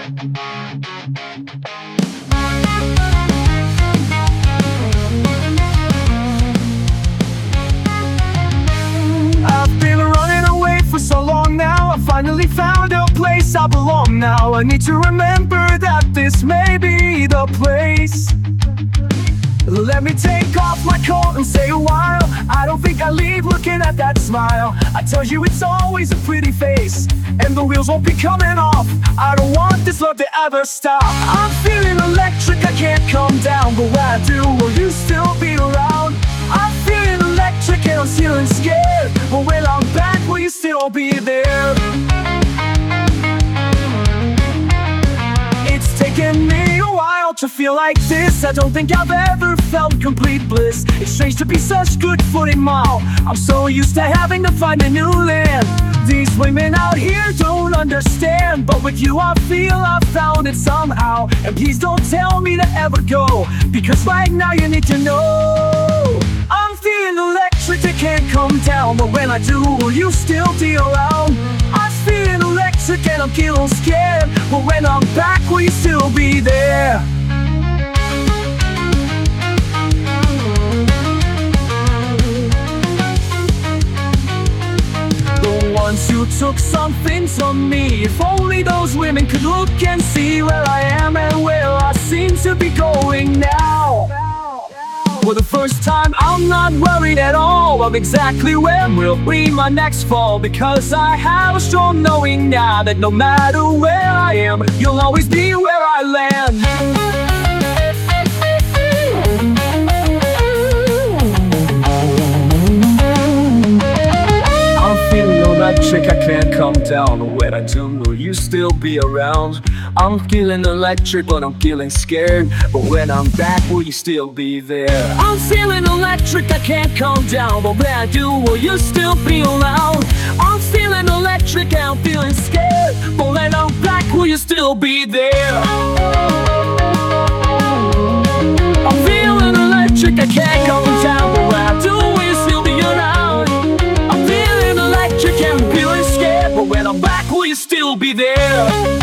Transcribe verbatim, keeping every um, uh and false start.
I've been running away for so long now. I finally found a place I belong now. I need to remember that this may be the place. Let me take off my coat and say a while. I don't think I leave looking at that smile. I tell you it's always a pretty face, and the wheels won't be coming off. I don't want this love to ever stop. I'm feeling electric, I can't come down, but when I do, will you still be around? I'm feeling electric and I'm feeling scared, but when I'm back, will you still be there? It's taken me a while to feel like this. I don't think I've ever felt complete bliss. It's strange to be such good footing now. I'm so used to having to find a new land. These women out here don't understand, but with you I feel I've found it somehow. And please don't tell me to ever go, because right now you need to know I'm feeling electric, I can't come down, but when I do, will you still be around? I'm feeling electric and I'm feeling scared, but when I'm back, will you still be there? The ones who took something from me, if only those women could look and see where I am and where I seem to be going now. For the first time, I'm not worried at all of exactly where will be my next fall, because I have a strong knowing now that no matter where I am, you'll always be where I land. Electric, I can't come down, but when I do, will you still be around? I'm feeling electric, but I'm feeling scared, but when I'm back, will you still be there? I'm feeling electric, I can't come down, but when I do, will you still be around? I'm feeling electric, and I'm feeling scared, but when I'm back, will you still be there? I'm feeling electric, I can't come down, but when I do, will you still be around? I'm feeling electric and I'm feeling scared, but when I'm back, will you still be there?